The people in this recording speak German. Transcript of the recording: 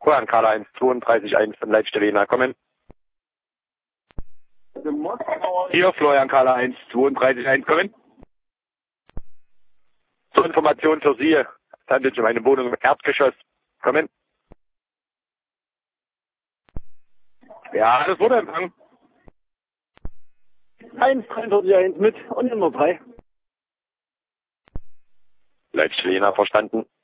Florian Karl 1, 32-1 von Leitstelle Jena, kommen. Hier Florian Karl 1, 32-1, kommen. Zur Information für Sie, es handelt sich um eine Wohnung im Erdgeschoss, kommen. Ja, das wurde empfangen. 1 mit und Nummer 3. Leitstelle Jena, verstanden.